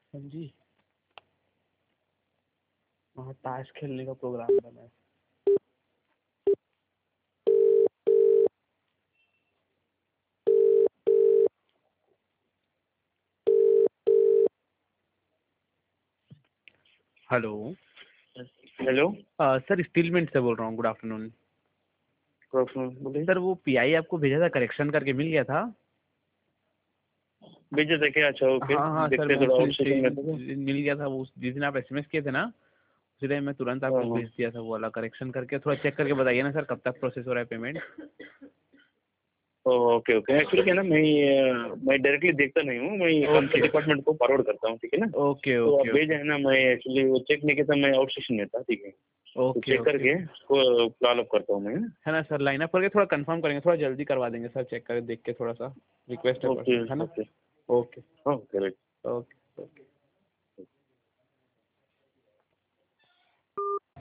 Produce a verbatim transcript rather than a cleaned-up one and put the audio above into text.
हाँ जी, वहाँ ताश खेलने का प्रोग्राम बना है। Hello. Hello sir steel mint से बोल रहा हूँ। Good afternoon. गुड आफ्टरनून, बोलिए। सर वो पीआई आपको भेजा था, करेक्शन करके मिल गया था? भेजे थे क्या? अच्छा, ओके, हाँ हाँ सर, देखते वो थोड़ा उसी आउट सेशन में था क्या? से मिल गया था। वो उस जिस दिन आप एसएमएस किए थे ना, उसी टाइम मैं तुरंत हाँ आपको हाँ। भेज दिया था वो वाला। करेक्शन करके थोड़ा चेक करके बताइए ना सर, कब तक प्रोसेस हो रहा है पेमेंट? ओके ओके, एक्चुअली क्या है ना, मैं अ, मैं डायरेक्टली देखता नहीं हूँ, मैं कंसर्न ओके डिपार्टमेंट को फॉरवर्ड करता हूँ, ठीक है ना। ओके तो आप ओके भेजे ओके है ना, मैं एक्चुअली वो चेक नहीं किया था, मैं आउट सेशन में था, ठीक है। तो ओके चेक ओके करके उसको फॉलो अप करता हूँ मैं। है ना सर, लाइन अप करके थोड़ा कंफर्म करेंगे, थोड़ा जल्दी करवा देंगे सर, चेक करके देख के थोड़ा सा रिक्वेस्ट है ओके पर्सनल, है ना? Okay okay okay, right. Okay.